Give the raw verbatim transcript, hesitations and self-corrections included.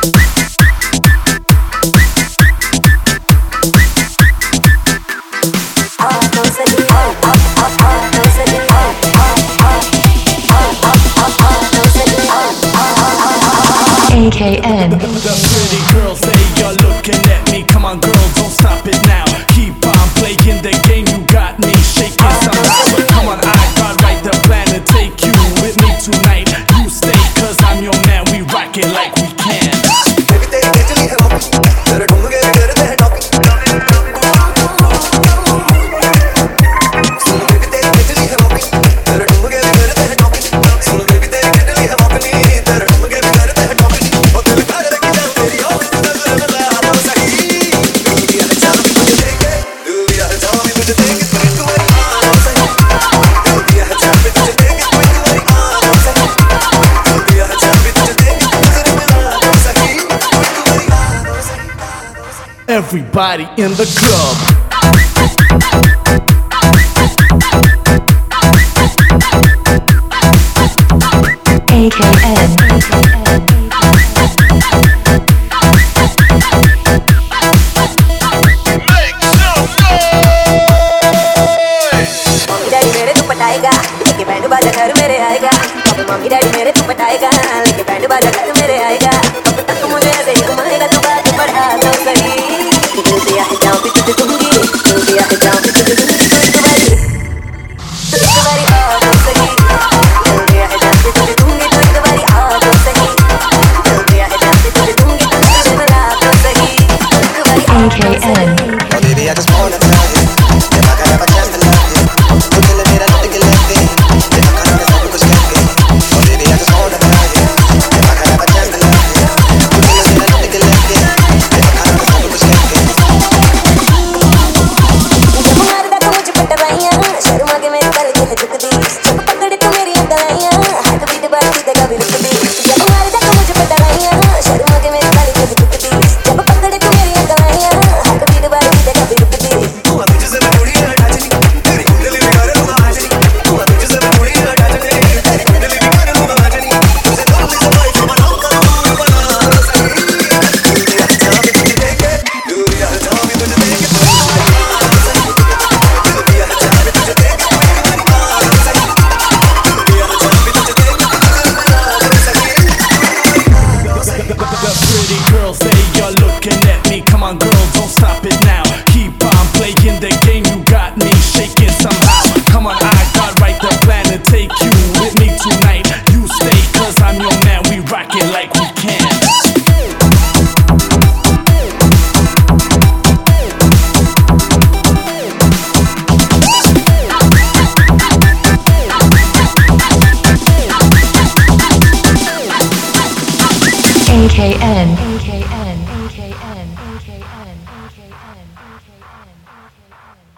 A K N. The pretty girls say you're looking at me. Come on girl, don't stop it now. Keep on playing the game, you got me shaking somehow. Come on, I got right the plan to take you with me tonight. You stay cause I'm your man, we rock it like we can. Everybody in the club. A K N. Make some noise! Mummy daddy मेरे तू पटाएगा, लेके band बाजा घर मेरे आएगा। Mummy daddy मेरे तू पटाएगा, लेके बैंड बाजा घर मेरे आएगा। अब तक मुझे ऐसे ही घुमाएगा, तू बात बढ़ा तो सही। दिल दिया है जाऊं भी तुझे दूंगी, दिल दिया है जाऊं भी तुझे दूंगी। तू एक बारी, तू एक बारी आ तो सही। दिल दिया है जाऊं भी तुझे दूंगी, तू एक बारी आ तो सही। दिल दिया है जाऊं भी तुझे दूंगी, तू तुझे मिला तो सही। एक बारी आ A K N. Oh baby, I just wanna tell you, if I could have a chance to love you, तो दिल मेरा टूट के लेते, तेरा खाना में सब कुछ कहते। Oh baby, I just wanna tell you, if I could have a chance to love you, तो दिल मेरा टूट के लेते, तेरा खाना में सब कुछ कहते। जब मारदा तो मुझे पटवाइयां, शर्मा के मेरी कलगी है झुकदी। जब पकड़े तो मेरी अंगलाइयां, हाथ बीट बाकी जगह भी रुकदी। जब मारदा तो मुझे पटवाइयां, शर्मा के मेरी कलगी है झुकदी। जब पकड़े तो मेरी अंगलाइयां, हाथ बीट बाकी जगह भी रुकदी। तू तुझे से बड़ी अटैचनी, तेरी कुंडली में कर लूँगा हाजरी। तू तुझे से बड़ी अटैचनी, तेरी कुंडली में कर लूँगा हाजरी। तुझे दिल से वाइफ बनाऊँगा, तू बना सही। दिल दिया है जान भी तुझे देके, दिल दिया है जान भी तुझे देके, तू बना सही। दिल दिया है जान भी तुझे देके, तू एक बारी आ सही। दिल दिया है जान भी तुझे देके, तू तुझे मिला सही। The pretty girls say you're looking at me. Come on girl, don't stop it now. Keep on playing the game, you got me shaking somehow. Come on, I got right the plan to take you with me tonight. You stay cause I'm your man, we rock it like we can. A K N. A K N. A K N. A K N. A K N. A K N. A K N.